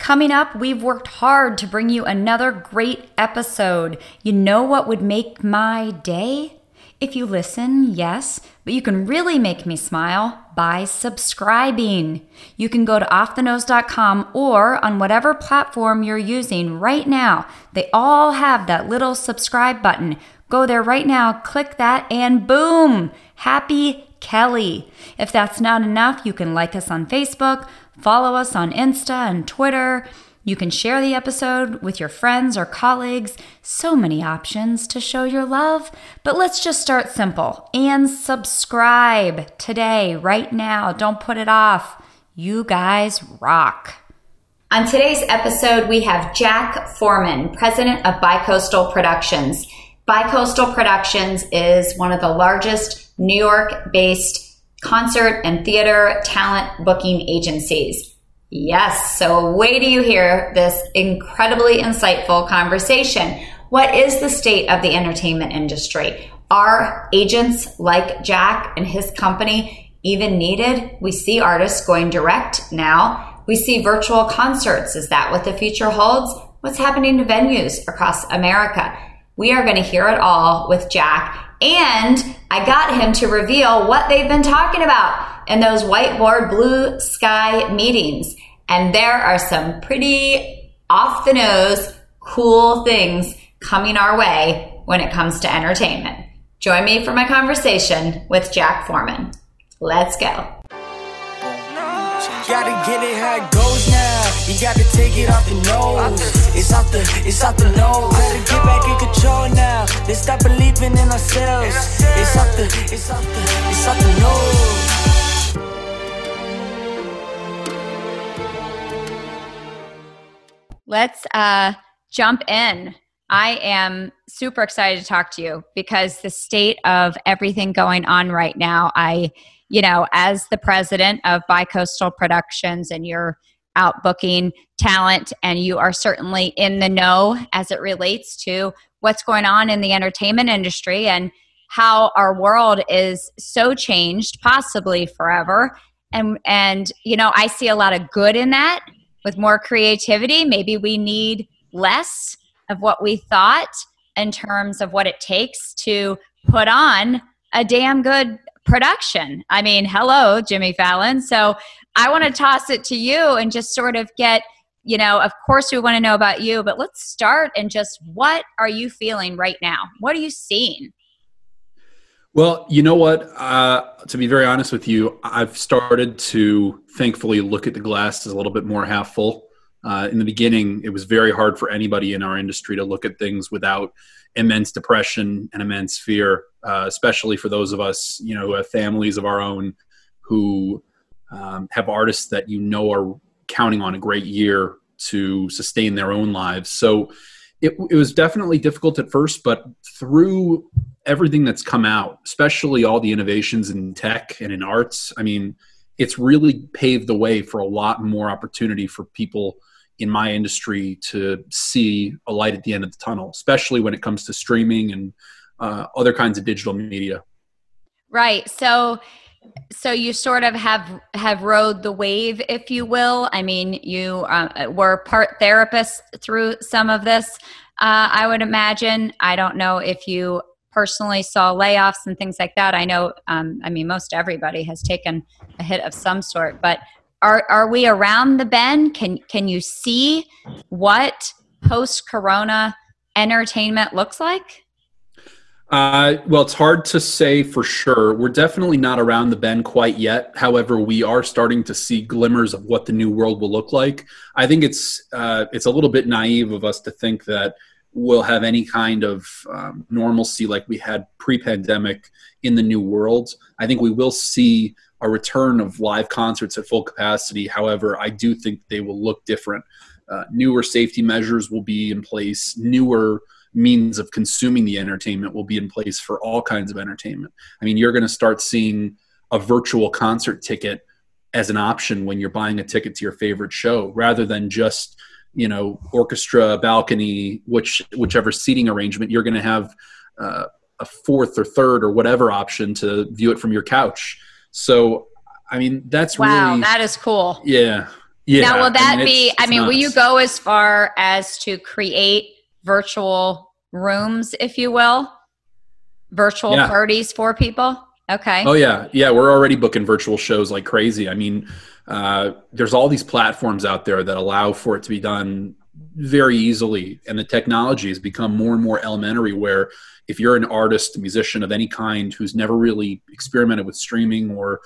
Coming up, we've worked hard to bring you another great episode. You know what would make my day? If you listen, yes, but you can really make me smile by subscribing. You can go to offthenose.com or on whatever platform you're using right now. They all have that little subscribe button. Go there right now, click that, and boom, happy Kelly. If that's not enough, you can like us on Facebook, follow us on Insta and Twitter. You can share the episode with your friends or colleagues. So many options to show your love. But let's just start simple and subscribe today, right now. Don't put it off. You guys rock. On today's episode, we have Jack Foreman, president of Bicoastal Productions. Bicoastal Productions is one of the largest New York-based concert and theater talent booking agencies. Yes, so wait till you hear this incredibly insightful conversation. What is the state of the entertainment industry? Are agents like Jack and his company even needed? We see artists going direct now. We see virtual concerts. Is that what the future holds? What's happening to venues across America? We are going to hear it all with Jack. And I got him to reveal what they've been talking about in those whiteboard blue sky meetings. And there are some pretty off the nose, cool things coming our way when it comes to entertainment. Join me for my conversation with Jack Foreman. Let's go. Gotta get it how it goes now. You gotta take it off the nose. It's off the nose. Gotta get back in control now. Let's stop believing in ourselves. It's off the nose. Let's jump in. I am super excited to talk to you because the state of everything going on right now, as the president of Bicoastal Productions, and you're out booking talent, and you are certainly in the know as it relates to what's going on in the entertainment industry and how our world is so changed, possibly forever. And I see a lot of good in that. With more creativity, maybe we need less of what we thought in terms of what it takes to put on a damn good production. I mean, hello, Jimmy Fallon. So I want to toss it to you and just sort of get, of course we want to know about you, but let's start and just what are you feeling right now? What are you seeing? Well, you know what? To be very honest with you, I've started to thankfully look at the glass as a little bit more half full. In the beginning, it was very hard for anybody in our industry to look at things without immense depression and immense fear, especially for those of us, who have families of our own, who have artists that are counting on a great year to sustain their own lives. So it was definitely difficult at first, but through everything that's come out, especially all the innovations in tech and in arts, I mean, it's really paved the way for a lot more opportunity for people in my industry to see a light at the end of the tunnel, especially when it comes to streaming and other kinds of digital media. Right. So you sort of have rode the wave, if you will. I mean, you were part therapist through some of this, I would imagine. I don't know if you personally saw layoffs and things like that. I know, most everybody has taken a hit of some sort, but are we around the bend? Can you see what post-corona entertainment looks like? Well, it's hard to say for sure. We're definitely not around the bend quite yet. However, we are starting to see glimmers of what the new world will look like. I think it's a little bit naive of us to think that we'll have any kind of normalcy like we had pre-pandemic in the new world. I think we will see a return of live concerts at full capacity. However, I do think they will look different. Newer safety measures will be in place. Newer means of consuming the entertainment will be in place for all kinds of entertainment. I mean, you're going to start seeing a virtual concert ticket as an option when you're buying a ticket to your favorite show, rather than just, orchestra, balcony, whichever seating arrangement. You're going to have a fourth or third or whatever option to view it from your couch. So, I mean, that's wow, really, that is cool. Yeah. Yeah. Now, will that be, it's will you nuts. go as far as to create virtual rooms, if you will, virtual Yeah. parties for people? Oh Okay. yeah, yeah. We're already booking virtual shows like crazy. I mean, there's all these platforms out there that allow for it to be done very easily, and the technology has become more and more elementary. Where if you're an artist, a musician of any kind who's never really experimented with streaming or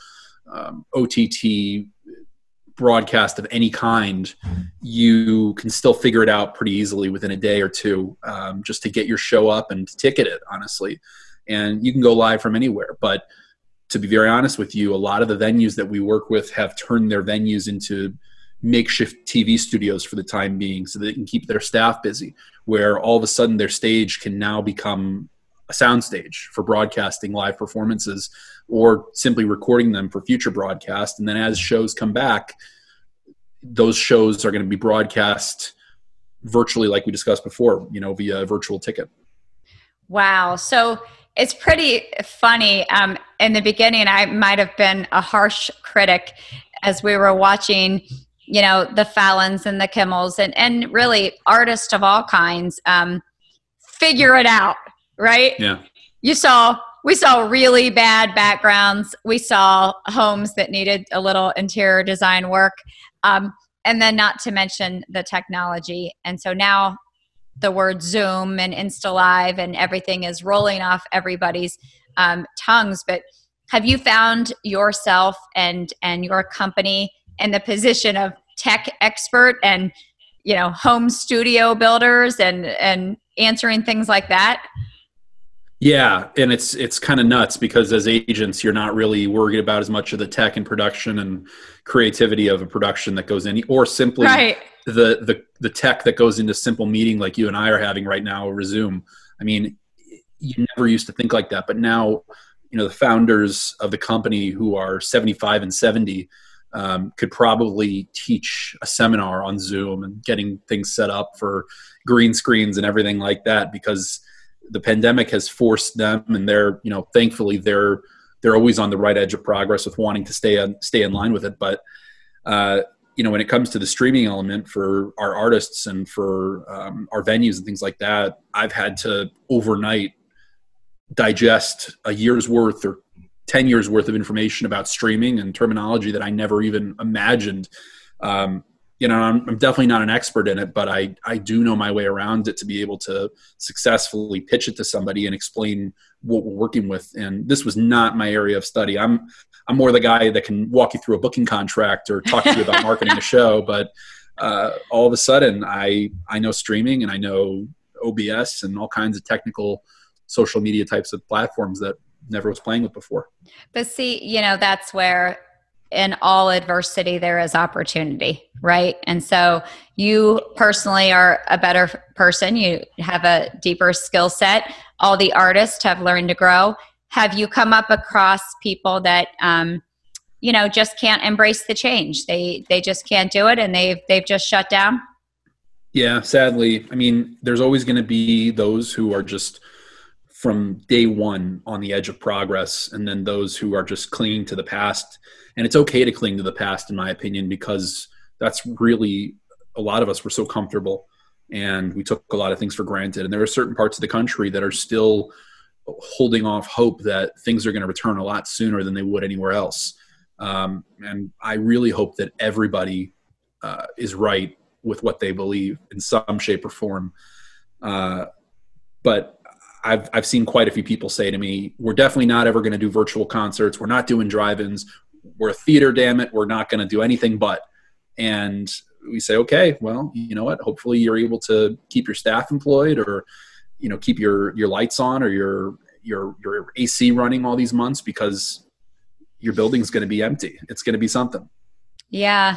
OTT broadcast of any kind, you can still figure it out pretty easily within a day or two, just to get your show up and to ticket it, honestly. And you can go live from anywhere. But to be very honest with you, a lot of the venues that we work with have turned their venues into makeshift TV studios for the time being so they can keep their staff busy, where all of a sudden their stage can now become a sound stage for broadcasting live performances or simply recording them for future broadcast. And then as shows come back, those shows are going to be broadcast virtually like we discussed before, via a virtual ticket. Wow. So it's pretty funny. In the beginning, I might have been a harsh critic as we were watching, the Fallons and the Kimmels and really artists of all kinds figure it out, right? Yeah. We saw really bad backgrounds. We saw homes that needed a little interior design work. And then not to mention the technology. And so now the word Zoom and InstaLive and everything is rolling off everybody's tongues. But have you found yourself and your company in the position of tech expert and, home studio builders and answering things like that? Yeah, and it's kind of nuts because as agents, you're not really worried about as much of the tech and production and creativity of a production that goes in, or simply Right. the tech that goes into simple meeting like you and I are having right now over Zoom. I mean, you never used to think like that, but now, the founders of the company who are 75 and 70 could probably teach a seminar on Zoom and getting things set up for green screens and everything like that, because the pandemic has forced them, and they're, thankfully they're always on the right edge of progress with wanting to stay in line with it. But, when it comes to the streaming element for our artists and for our venues and things like that, I've had to overnight digest a year's worth or 10 years worth of information about streaming and terminology that I never even imagined. I'm definitely not an expert in it, but I do know my way around it to be able to successfully pitch it to somebody and explain what we're working with. And this was not my area of study. I'm more the guy that can walk you through a booking contract or talk to you about marketing a show. But all of a sudden, I know streaming and I know OBS and all kinds of technical social media types of platforms that never was playing with before. But see, that's where in all adversity, there is opportunity, right? And so you personally are a better person. You have a deeper skill set. All the artists have learned to grow. Have you come up across people that, just can't embrace the change? They just can't do it and they've just shut down? Yeah, sadly. I mean, there's always going to be those who are just from day one on the edge of progress, and then those who are just clinging to the past. And it's okay to cling to the past, in my opinion, because that's really, a lot of us were so comfortable and we took a lot of things for granted. And there are certain parts of the country that are still holding off hope that things are going to return a lot sooner than they would anywhere else. And I really hope that everybody is right with what they believe in some shape or form. But I've seen quite a few people say to me, we're definitely not ever going to do virtual concerts. We're not doing drive-ins. We're a theater, damn it. We're not going to do anything but. And we say, okay, well, you know what? Hopefully you're able to keep your staff employed, or, keep your lights on, or your AC running all these months, because your building's going to be empty. It's going to be something. Yeah.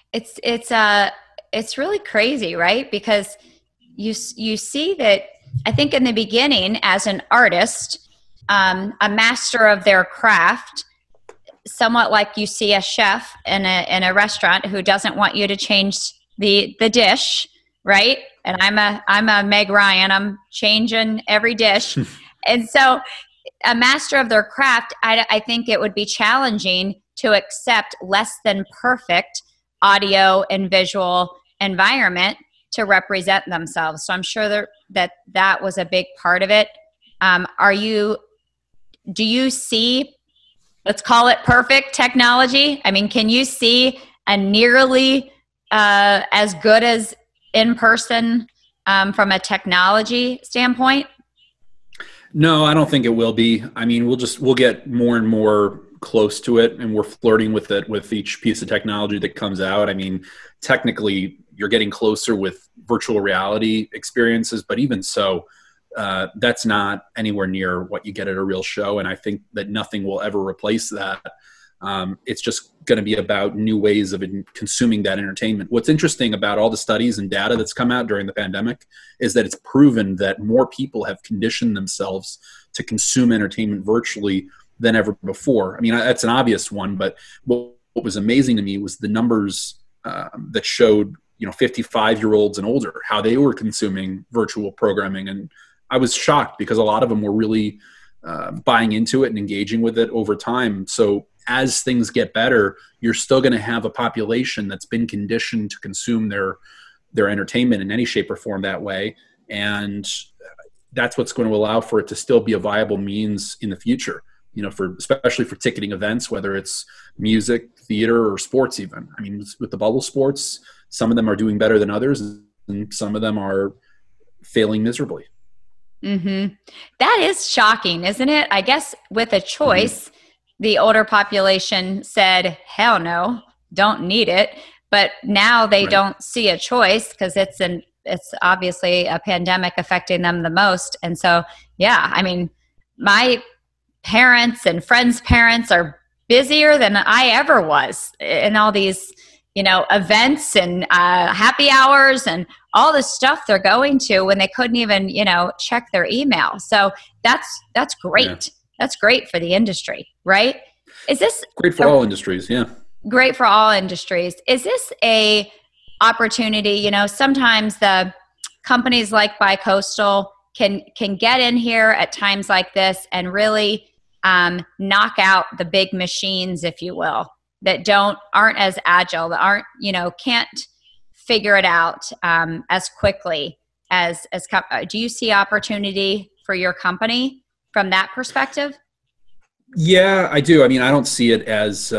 It's really crazy, right? Because you see that, I think in the beginning, as an artist, a master of their craft, somewhat like you see a chef in a restaurant who doesn't want you to change the dish, right? And I'm a Meg Ryan. I'm changing every dish. And so a master of their craft, I think it would be challenging to accept less than perfect audio and visual environment to represent themselves. So I'm sure that was a big part of it. Do you see, let's call it perfect technology? I mean, can you see a nearly as good as in person from a technology standpoint? No, I don't think it will be. I mean, we'll get more and more close to it, and we're flirting with it with each piece of technology that comes out. I mean, technically you're getting closer with virtual reality experiences, but even so, that's not anywhere near what you get at a real show. And I think that nothing will ever replace that. It's just going to be about new ways of consuming that entertainment. What's interesting about all the studies and data that's come out during the pandemic is that it's proven that more people have conditioned themselves to consume entertainment virtually than ever before. I mean, that's an obvious one, but what was amazing to me was the numbers that showed, 55-year-olds and older, how they were consuming virtual programming. And I was shocked because a lot of them were really buying into it and engaging with it over time. So as things get better, you're still going to have a population that's been conditioned to consume their entertainment in any shape or form that way. And that's what's going to allow for it to still be a viable means in the future, especially for ticketing events, whether it's music, theater, or sports even. I mean, with the bubble sports, some of them are doing better than others, and some of them are failing miserably. Mm-hmm. That is shocking, isn't it? I guess with a choice, the older population said, hell no, don't need it. But now they don't see a choice because it's obviously a pandemic affecting them the most. And so, yeah, I mean, my parents and friends' parents are busier than I ever was in all these, events and happy hours and all the stuff they're going to when they couldn't even, check their email. So that's great. Yeah. That's great for the industry, right? Is this great for all industries? Yeah. Great for all industries. Is this a opportunity? Sometimes the companies like Bicoastal can get in here at times like this and really knock out the big machines, if you will, that aren't as agile, that can't figure it out as quickly as do you see opportunity for your company from that perspective? Yeah, I do. I mean, I don't see it as,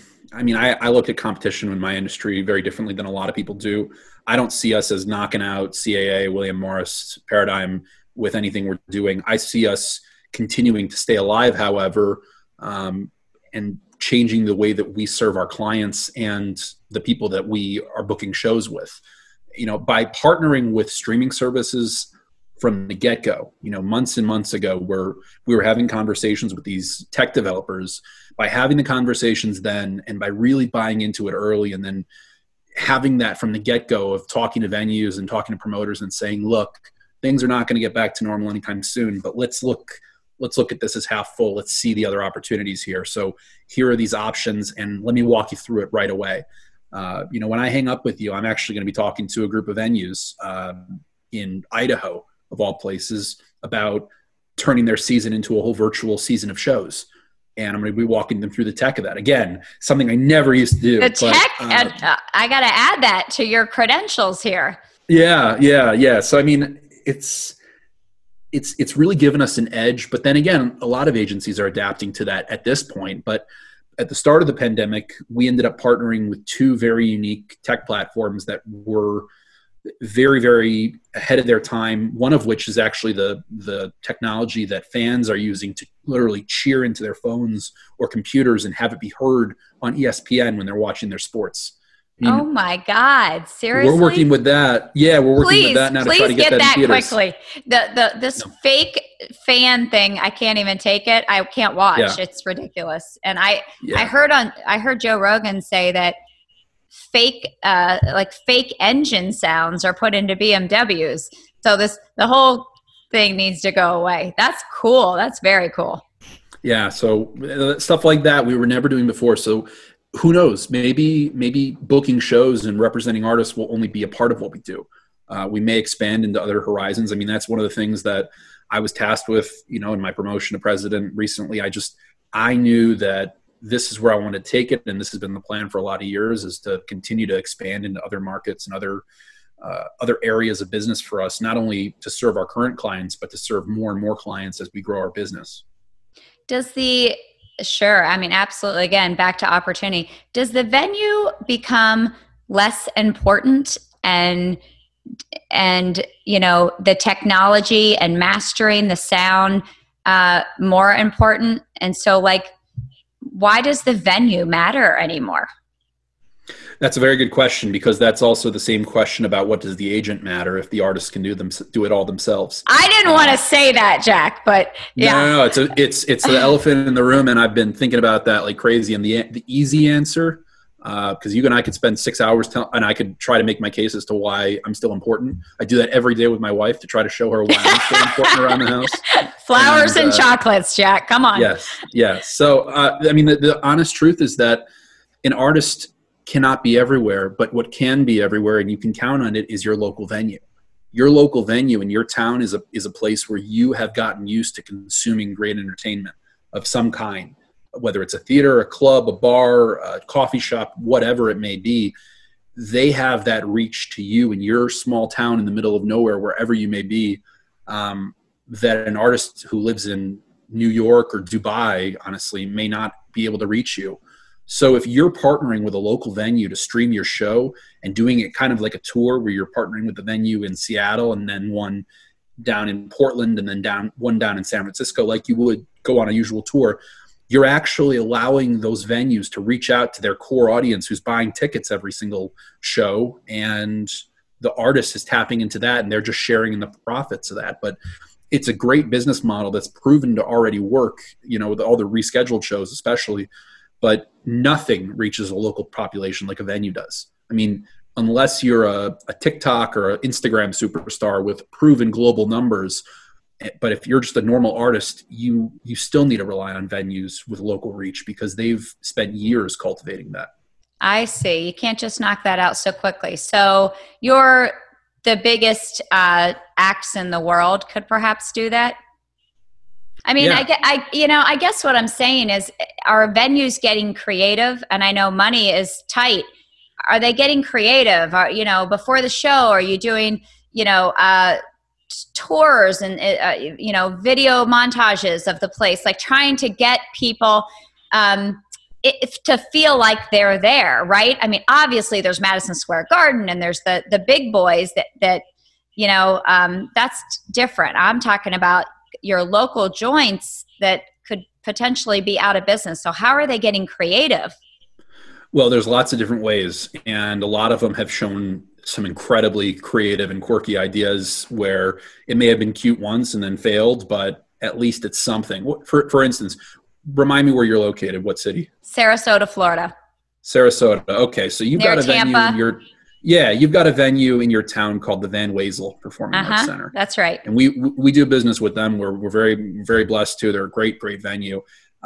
I look at competition in my industry very differently than a lot of people do. I don't see us as knocking out CAA, William Morris, Paradigm with anything we're doing. I see us continuing to stay alive, however, and changing the way that we serve our clients and the people that we are booking shows with. By partnering with streaming services from the get-go, months and months ago, where we were having conversations with these tech developers, by having the conversations then and by really buying into it early, and then having that from the get-go of talking to venues and talking to promoters and saying, look, things are not going to get back to normal anytime soon, but let's look at this as half full. Let's see the other opportunities here. So here are these options, and let me walk you through it right away. When I hang up with you, I'm actually going to be talking to a group of venues in Idaho, of all places, about turning their season into a whole virtual season of shows. And I'm going to be walking them through the tech of that. Again, something I never used to do. The tech, I got to add that to your credentials here. Yeah. So, I mean, it's really given us an edge. But then again, a lot of agencies are adapting to that at this point. But at the start of the pandemic, we ended up partnering with two very unique tech platforms that were very, very ahead of their time, one of which is actually the technology that fans are using to literally cheer into their phones or computers and have it be heard on ESPN when they're watching their sports. Oh my God! Seriously, we're working with that. Yeah, we're working with that now to try to get that in theaters. Quickly. This fake fan thing, I can't even take it. I can't watch. Yeah. It's ridiculous. And I heard Joe Rogan say that fake engine sounds are put into BMWs. So the whole thing needs to go away. That's cool. That's very cool. Yeah. So stuff like that we were never doing before. So who knows? Maybe booking shows and representing artists will only be a part of what we do. We may expand into other horizons. I mean, that's one of the things that I was tasked with, in my promotion to president recently. I knew that this is where I want to take it. And this has been the plan for a lot of years, is to continue to expand into other markets and other areas of business for us, not only to serve our current clients, but to serve more and more clients as we grow our business. Sure. I mean, absolutely. Again, back to opportunity. Does the venue become less important and the technology and mastering the sound more important? And so why does the venue matter anymore? That's a very good question, because that's also the same question about what does the agent matter if the artists can do it all themselves. I didn't want to say that, Jack, but yeah. No. It's the elephant in the room, and I've been thinking about that like crazy. And the easy answer, because you and I could spend 6 hours and I could try to make my case as to why I'm still important. I do that every day with my wife to try to show her why I'm still important around the house. Flowers and chocolates, Jack. Come on. Yes. So, I mean, the honest truth is that an artist cannot be everywhere, but what can be everywhere, and you can count on it, is your local venue. Your local venue in your town is a place where you have gotten used to consuming great entertainment of some kind, whether it's a theater, a club, a bar, a coffee shop, whatever it may be. They have that reach to you in your small town in the middle of nowhere, wherever you may be, that an artist who lives in New York or Dubai, honestly, may not be able to reach you. So if you're partnering with a local venue to stream your show and doing it kind of like a tour where you're partnering with the venue in Seattle and then one down in Portland and then one down in San Francisco, like you would go on a usual tour, you're actually allowing those venues to reach out to their core audience who's buying tickets every single show, and the artist is tapping into that and they're just sharing in the profits of that. But it's a great business model that's proven to already work, with all the rescheduled shows especially. But nothing reaches a local population like a venue does. I mean, unless you're a TikTok or an Instagram superstar with proven global numbers, but if you're just a normal artist, you still need to rely on venues with local reach, because they've spent years cultivating that. I see. You can't just knock that out so quickly. So you're the biggest acts in the world could perhaps do that? I mean, yeah. I guess what I'm saying is, are venues getting creative? And I know money is tight. Are they getting creative? Before the show, are you doing, tours and, video montages of the place, like trying to get people to feel like they're there, right? I mean, obviously there's Madison Square Garden and there's the big boys that that's different. I'm talking about your local joints that could potentially be out of business. So how are they getting creative? Well, there's lots of different ways, and a lot of them have shown some incredibly creative and quirky ideas where it may have been cute once and then failed, but at least it's something. For instance, remind me where you're located. What city? Sarasota, Florida. Sarasota. Okay. So you've got a Tampa. venue you've got a venue in your town called the Van Wezel Performing Arts Center. That's right. And we do business with them. We're very, very blessed too. They're a great, great venue.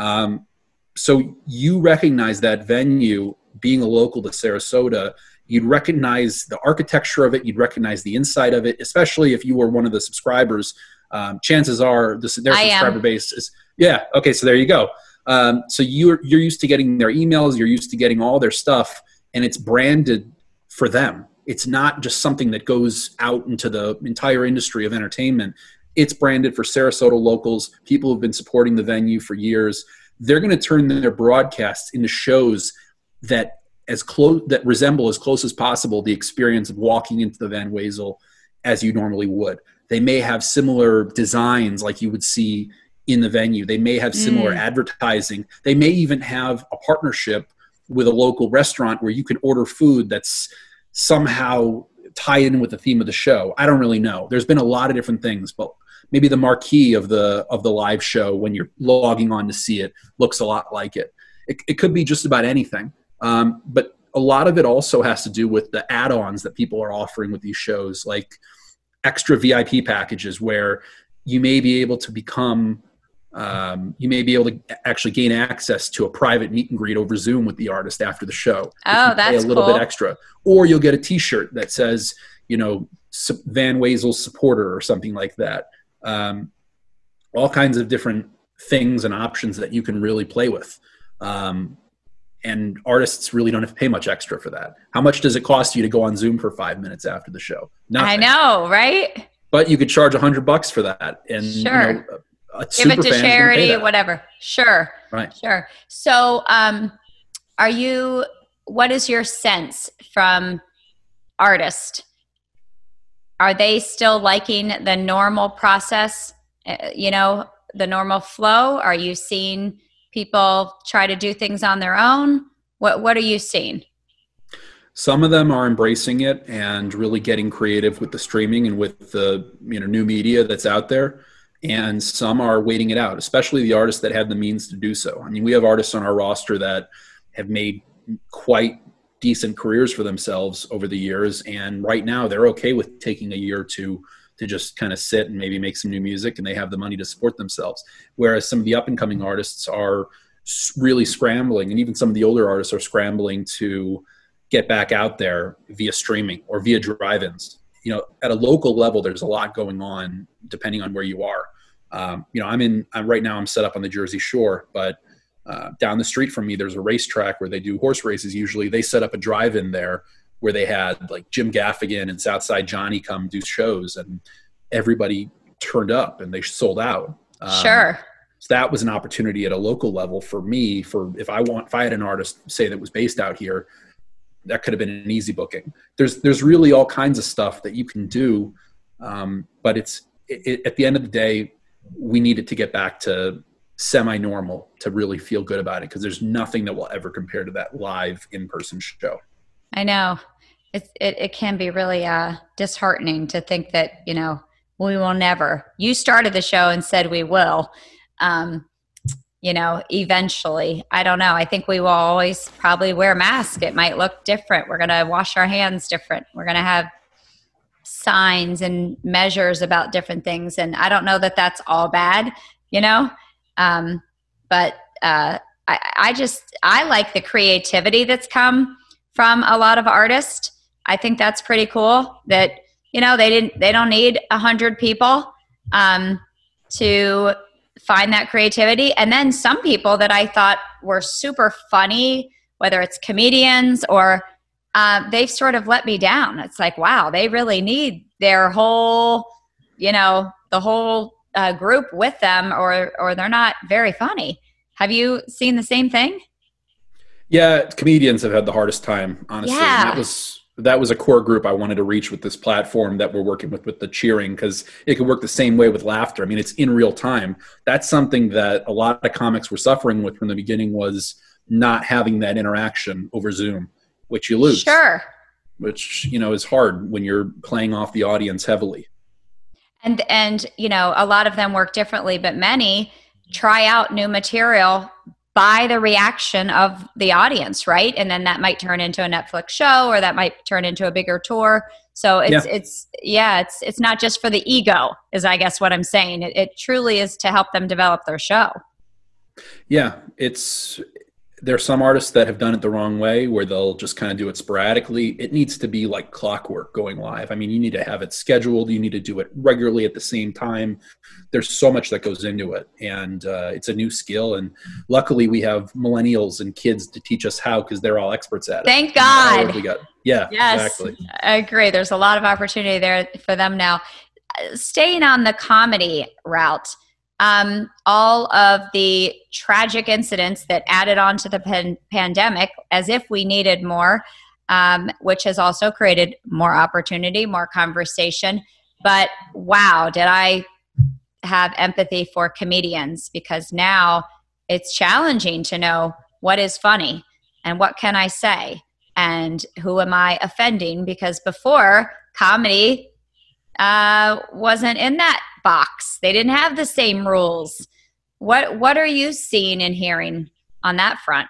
So you recognize that venue being a local to Sarasota. You'd recognize the architecture of it. You'd recognize the inside of it, especially if you were one of the subscribers. Chances are their subscriber base is, yeah. Okay. So there you go. So you're used to getting their emails. You're used to getting all their stuff, and it's branded for them. It's not just something that goes out into the entire industry of entertainment. It's branded for Sarasota locals, people who've been supporting the venue for years. They're going to turn their broadcasts into shows that resemble as close as possible the experience of walking into the Van Wezel as you normally would. They may have similar designs like you would see in the venue. They may have similar advertising. They may even have a partnership with a local restaurant where you can order food that's somehow tied in with the theme of the show. I don't really know. There's been a lot of different things, but maybe the marquee of the live show when you're logging on to see it looks a lot like it. It could be just about anything. But a lot of it also has to do with the add-ons that people are offering with these shows, like extra VIP packages where you may be able to actually gain access to a private meet and greet over Zoom with the artist after the show. Oh, that's a little bit extra. Or you'll get a t-shirt that says, Van Wezel supporter or something like that. All kinds of different things and options that you can really play with. And artists really don't have to pay much extra for that. How much does it cost you to go on Zoom for 5 minutes after the show? Nothing. I know, right? But you could charge $100 for that, and sure, give it to charity, whatever. Sure, right, sure. So, what is your sense from artists? Are they still liking the normal process? The normal flow? Are you seeing people try to do things on their own? What are you seeing? Some of them are embracing it and really getting creative with the streaming and with the new media that's out there. And some are waiting it out, especially the artists that have the means to do so. I mean, we have artists on our roster that have made quite decent careers for themselves over the years. And right now they're okay with taking a year or two to just kind of sit and maybe make some new music, and they have the money to support themselves. Whereas some of the up and coming artists are really scrambling, and even some of the older artists are scrambling to get back out there via streaming or via drive-ins. At a local level, there's a lot going on depending on where you are. Right now I'm set up on the Jersey Shore, but down the street from me, there's a racetrack where they do horse races. Usually they set up a drive-in there where they had like Jim Gaffigan and Southside Johnny come do shows, and everybody turned up and they sold out. Sure. So that was an opportunity at a local level for me, if I had an artist say that was based out here, that could have been an easy booking. There's really all kinds of stuff that you can do. But at the end of the day, we need it to get back to semi-normal to really feel good about it, because there's nothing that will ever compare to that live in-person show. I know. It can be really disheartening to think that, we will never. You started the show and said we will, eventually. I don't know. I think we will always probably wear masks. It might look different. We're going to wash our hands different. We're going to have signs and measures about different things. And I don't know that that's all bad, but I like the creativity that's come from a lot of artists. I think that's pretty cool that, they don't need 100 people to find that creativity. And then some people that I thought were super funny, whether it's comedians or they've sort of let me down. It's like, wow, they really need their whole, the whole group with them, or they're not very funny. Have you seen the same thing? Yeah, comedians have had the hardest time, honestly. Yeah. And that was a core group I wanted to reach with this platform that we're working with the cheering, because it could work the same way with laughter. I mean, it's in real time. That's something that a lot of comics were suffering with from the beginning, was not having that interaction over Zoom, which you lose. Sure. Which, is hard when you're playing off the audience heavily. And a lot of them work differently, but many try out new material by the reaction of the audience, right? And then that might turn into a Netflix show, or that might turn into a bigger tour. So it's not just for the ego, is I guess what I'm saying. It truly is to help them develop their show. Yeah, there's some artists that have done it the wrong way, where they'll just kind of do it sporadically. It needs to be like clockwork going live. I mean, you need to have it scheduled. You need to do it regularly at the same time. There's so much that goes into it, and it's a new skill. And luckily we have millennials and kids to teach us how, because they're all experts at it. Thank God. Yeah, yes, exactly. I agree. There's a lot of opportunity there for them now. Staying on the comedy route, all of the tragic incidents that added on to the pandemic, as if we needed more, which has also created more opportunity, more conversation. But wow, did I have empathy for comedians, because now it's challenging to know what is funny and what can I say and who am I offending, because before, comedy wasn't in that box. They didn't have the same rules. What are you seeing and hearing on that front?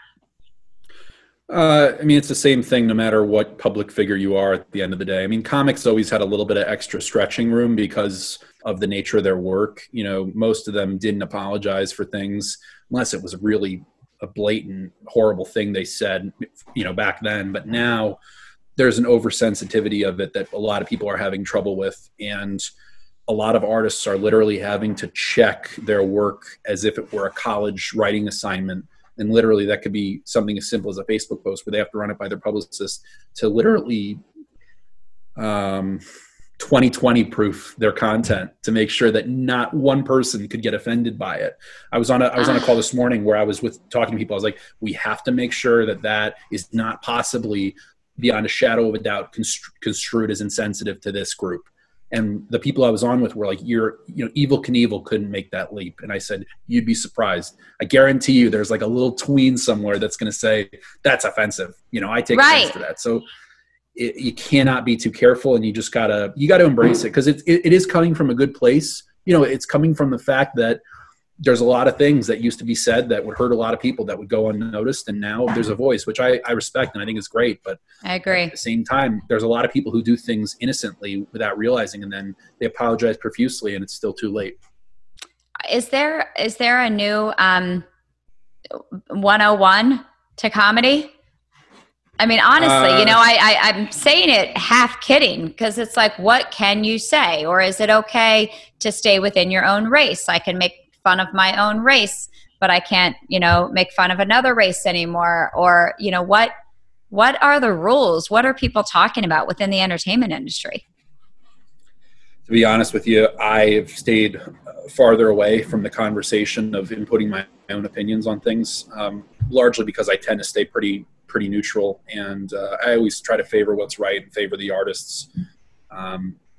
I mean, it's the same thing no matter what public figure you are at the end of the day. I mean, comics always had a little bit of extra stretching room because of the nature of their work. Most of them didn't apologize for things unless it was really a blatant, horrible thing they said, back then. But now there's an oversensitivity of it that a lot of people are having trouble with. And a lot of artists are literally having to check their work as if it were a college writing assignment And literally that could be something as simple as a Facebook post where they have to run it by their publicist to literally 2020 proof their content to make sure that not one person could get offended by it. I was on a call this morning where I was talking to people. I was like, we have to make sure that is not possibly beyond a shadow of a doubt construed as insensitive to this group. And the people I was on with were like, Evel Knievel couldn't make that leap. And I said, you'd be surprised. I guarantee you there's like a little tween somewhere that's going to say that's offensive. I take offense to that. So you cannot be too careful, and you just gotta embrace it, because it is coming from a good place. It's coming from the fact that there's a lot of things that used to be said that would hurt a lot of people that would go unnoticed, and now there's a voice, which I respect and I think is great. But I agree. At the same time, there's a lot of people who do things innocently without realizing, and then they apologize profusely, and it's still too late. Is there a new 101 to comedy? I mean, honestly, I'm saying it half kidding, because it's like, what can you say? Or is it okay to stay within your own race? I can make fun of my own race, but I can't, make fun of another race anymore. Or, what are the rules? What are people talking about within the entertainment industry? To be honest with you, I've stayed farther away from the conversation of inputting my own opinions on things, largely because I tend to stay pretty neutral, and I always try to favor what's right and favor the artists. I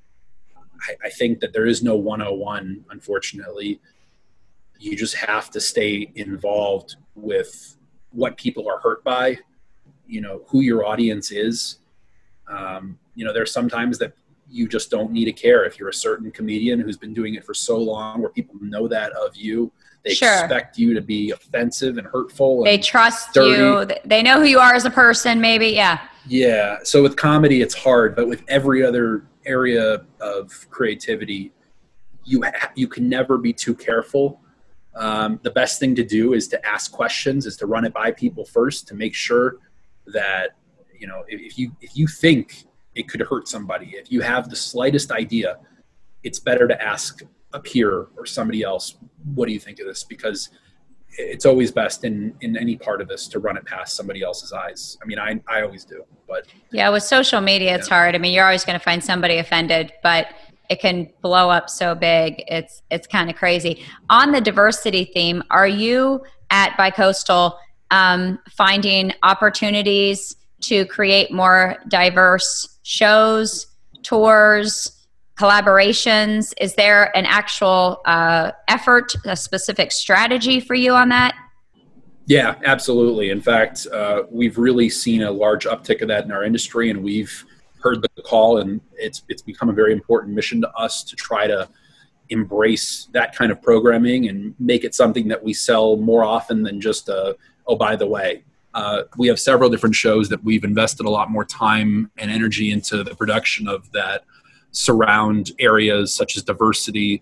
think that there is no 101, unfortunately. You just have to stay involved with what people are hurt by, who your audience is. There's sometimes that you just don't need to care. If you're a certain comedian who's been doing it for so long, where people know that of you, they expect you to be offensive and hurtful. And they trust dirty. You. They know who you are as a person, maybe. Yeah. Yeah. So with comedy, it's hard, but with every other area of creativity, you can never be too careful. The best thing to do is to ask questions, is to run it by people first, to make sure that, if you think it could hurt somebody, if you have the slightest idea, it's better to ask a peer or somebody else, what do you think of this? Because it's always best in any part of this to run it past somebody else's eyes. I mean, I always do, but yeah, with social media, it's hard. I mean, you're always going to find somebody offended, but it can blow up so big. It's kind of crazy. On the diversity theme, are you at Bicoastal finding opportunities to create more diverse shows, tours, collaborations? Is there an actual effort, a specific strategy for you on that? Yeah, absolutely. In fact, we've really seen a large uptick of that in our industry, and we've heard the call, and it's become a very important mission to us to try to embrace that kind of programming and make it something that we sell more often than just by the way. We have several different shows that we've invested a lot more time and energy into the production of that surround areas such as diversity,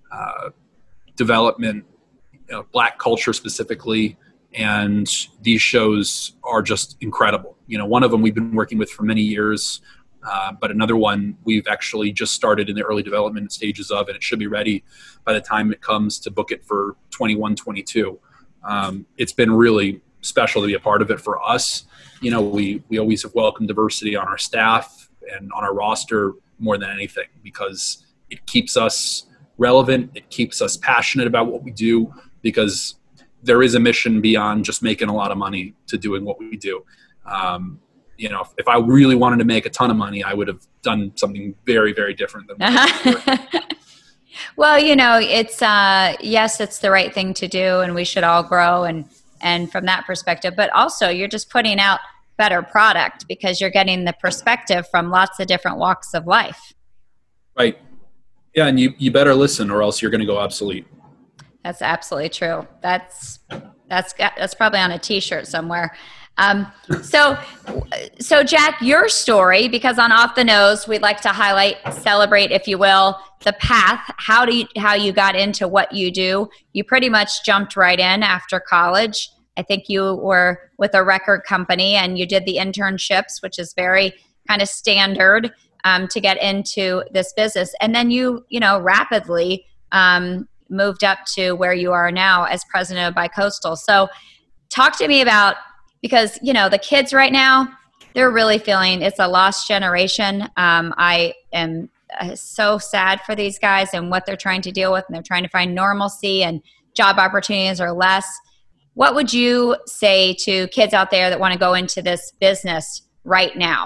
development, Black culture specifically, and these shows are just incredible. One of them we've been working with for many years, but another one we've actually just started in the early development stages of, and it should be ready by the time it comes to book it for 21-22. It's been really special to be a part of it for us. We always have welcomed diversity on our staff and on our roster more than anything, because it keeps us relevant. It keeps us passionate about what we do, because there is a mission beyond just making a lot of money to doing what we do. If I really wanted to make a ton of money, I would have done something very, very different than what Well, it's yes, it's the right thing to do, and we should all grow and from that perspective, but also you're just putting out better product because you're getting the perspective from lots of different walks of life. Right. Yeah, and you better listen, or else you're going to go obsolete. That's absolutely true. That's probably on a t-shirt somewhere. So Jack, your story, because on Off the Nose, we'd like to highlight, celebrate, if you will, the path, how you got into what you do. You pretty much jumped right in after college. I think you were with a record company and you did the internships, which is very kind of standard to get into this business. And then you rapidly moved up to where you are now as president of Bicoastal. So talk to me about, because, you know, the kids right now, they're really feeling it's a lost generation. I am so sad for these guys and what they're trying to deal with, and they're trying to find normalcy, and job opportunities are less. What would you say to kids out there that want to go into this business right now?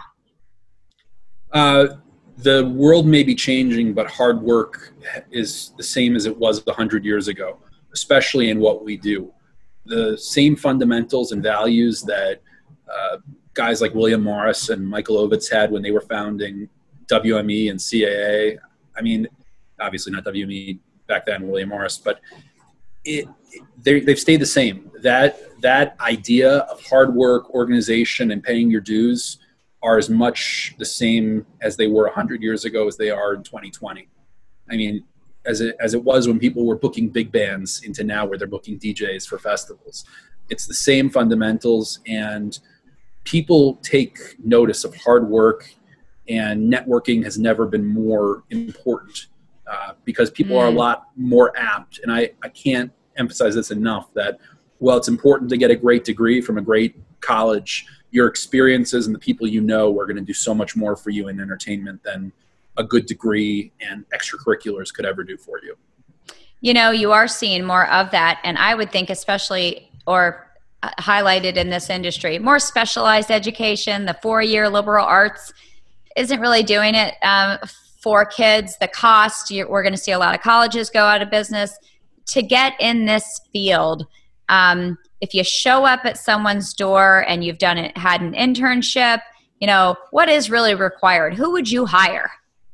The world may be changing, but hard work is the same as it was 100 years ago, especially in what we do. The same fundamentals and values that guys like William Morris and Michael Ovitz had when they were founding WME and CAA. I mean, obviously not WME back then, William Morris, but they've stayed the same. That idea of hard work, organization, and paying your dues are as much the same as they were 100 years ago as they are in 2020. I mean, as it was when people were booking big bands into now where they're booking DJs for festivals. It's the same fundamentals, and people take notice of hard work, and networking has never been more important because people are a lot more apt. And I can't emphasize this enough that, well, it's important to get a great degree from a great college. Your experiences and the people you know are going to do so much more for you in entertainment than a good degree and extracurriculars could ever do for you. You know, you are seeing more of that. And I would think especially, or highlighted in this industry, more specialized education, the 4-year liberal arts isn't really doing it for kids. The cost, we're going to see a lot of colleges go out of business. To get in this field, if you show up at someone's door and you've had an internship, you know, what is really required? Who would you hire?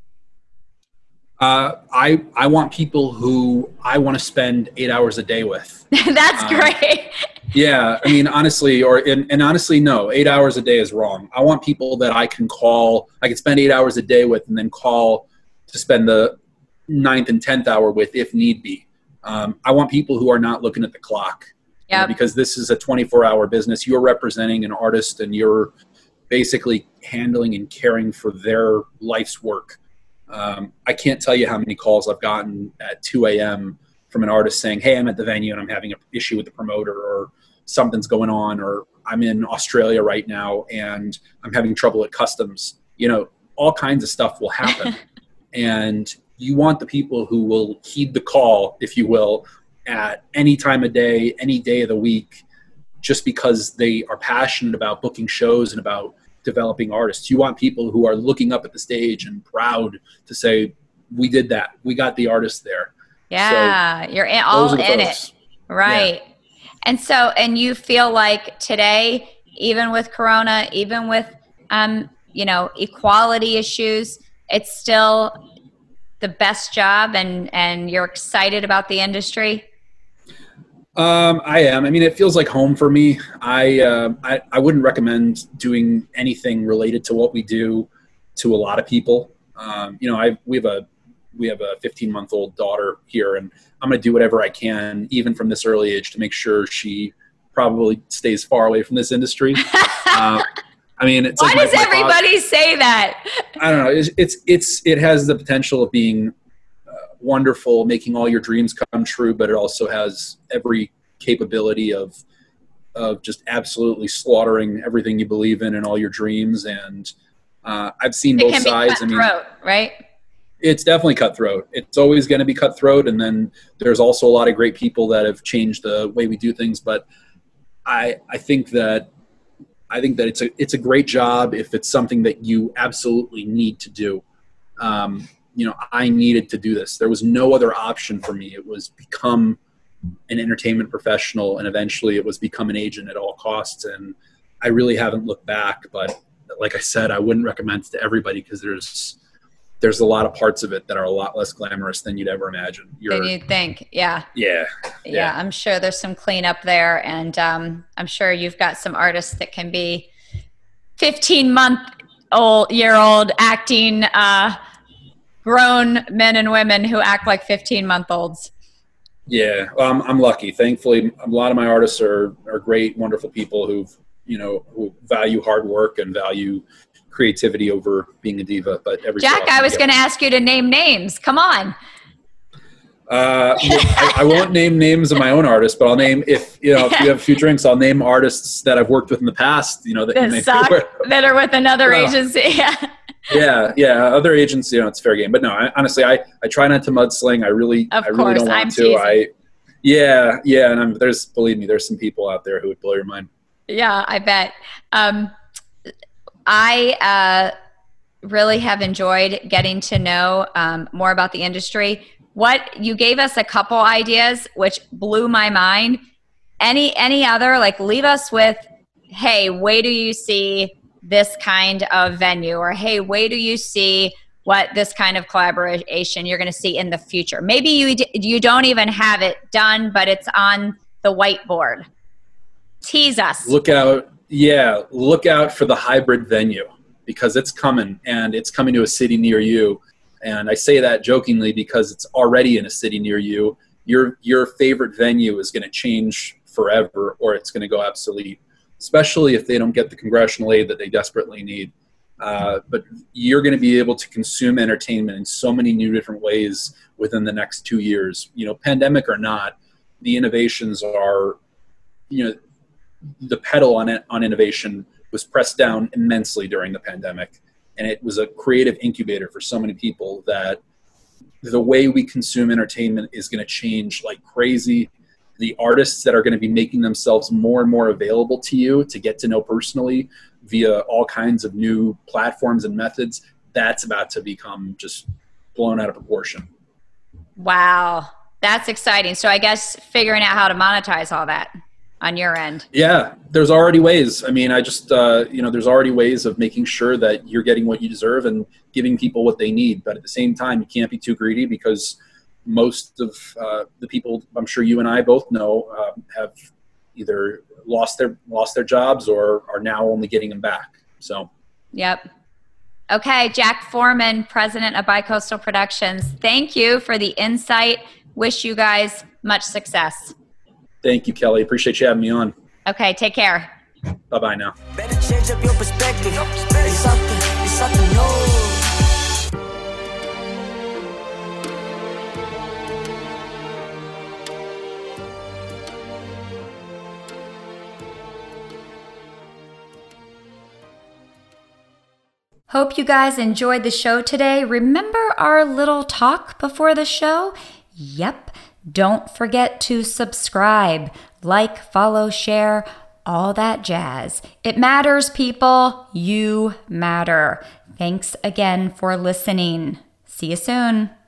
I want people who I want to spend 8 hours a day with. That's great. Yeah. I mean, honestly, honestly, no, 8 hours a day is wrong. I want people that I can spend 8 hours a day with and then call to spend the 9th and 10th hour with if need be. I want people who are not looking at the clock. Yep. You know, because this is a 24-hour business. You're representing an artist, and you're basically handling and caring for their life's work. I can't tell you how many calls I've gotten at 2 a.m. from an artist saying, hey, I'm at the venue and I'm having an issue with the promoter, or something's going on, or I'm in Australia right now and I'm having trouble at customs. You know, all kinds of stuff will happen. And you want the people who will heed the call, if you will, at any time of day, any day of the week, just because they are passionate about booking shows and about developing artists. You want people who are looking up at the stage and proud to say, we did that. We got the artist there. Yeah, so you're all in it. Right. Yeah. And you feel like today, even with Corona, even with, equality issues, it's still the best job, and you're excited about the industry? I am. I mean, it feels like home for me. I wouldn't recommend doing anything related to what we do to a lot of people. We have a 15-month-old daughter here, and I'm going to do whatever I can, even from this early age, to make sure she probably stays far away from this industry. I mean, it's why does everybody say that? I don't know. It has the potential of being wonderful, making all your dreams come true, but it also has every capability of just absolutely slaughtering everything you believe in and all your dreams. And I've seen both sides. It can be cutthroat, right? It's definitely cutthroat. It's always going to be cutthroat. And then there's also a lot of great people that have changed the way we do things. But I think that it's a great job if it's something that you absolutely need to do. I needed to do this. There was no other option for me. It was become an entertainment professional, and eventually it was become an agent at all costs. And I really haven't looked back, but like I said, I wouldn't recommend it to everybody because there's a lot of parts of it that are a lot less glamorous than you'd ever imagine. Than you'd think. Yeah. Yeah. I'm sure there's some cleanup there. And I'm sure you've got some artists that can be 15-year-old acting grown men and women who act like 15-month-olds. Yeah. I'm lucky. Thankfully, a lot of my artists are great, wonderful people who value hard work and value creativity over being a diva. But Jack, I was going to ask you to name names. Come on. I won't name names of my own artists, but I'll name if you have a few drinks, I'll name artists that I've worked with in the past. That are with another agency. Yeah. Other agents, it's fair game. But no, honestly, I try not to mudsling. I really don't want to. And believe me, there's some people out there who would blow your mind. Yeah, I bet. I really have enjoyed getting to know more about the industry. What you gave us a couple ideas, which blew my mind. Any other, leave us with, hey, wait till you see this kind of venue, or hey, wait till you see what this kind of collaboration you're going to see in the future. Maybe you don't even have it done, but it's on the whiteboard. Tease us. Look out for the hybrid venue, because it's coming, and it's coming to a city near you. And I say that jokingly because it's already in a city near you. Your favorite venue is going to change forever, or it's going to go obsolete, especially if they don't get the congressional aid that they desperately need. But you're going to be able to consume entertainment in so many new different ways within the next 2 years. Pandemic or not, the innovations are, the pedal on innovation was pressed down immensely during the pandemic. And it was a creative incubator for so many people that the way we consume entertainment is going to change like crazy. The artists that are going to be making themselves more and more available to you to get to know personally via all kinds of new platforms and methods, that's about to become just blown out of proportion. Wow. That's exciting. So I guess figuring out how to monetize all that on your end. Yeah, there's already ways. I mean, there's already ways of making sure that you're getting what you deserve and giving people what they need. But at the same time, you can't be too greedy, because most of the people, I'm sure you and I both know, have either lost their jobs or are now only getting them back. So. Yep. Okay, Jack Foreman, president of Bicoastal Productions. Thank you for the insight. Wish you guys much success. Thank you, Kelly. Appreciate you having me on. Okay, take care. Bye-bye now. Better change up your perspective. It's something new. Hope you guys enjoyed the show today. Remember our little talk before the show? Yep. Don't forget to subscribe, follow, share, all that jazz. It matters, people. You matter. Thanks again for listening. See you soon.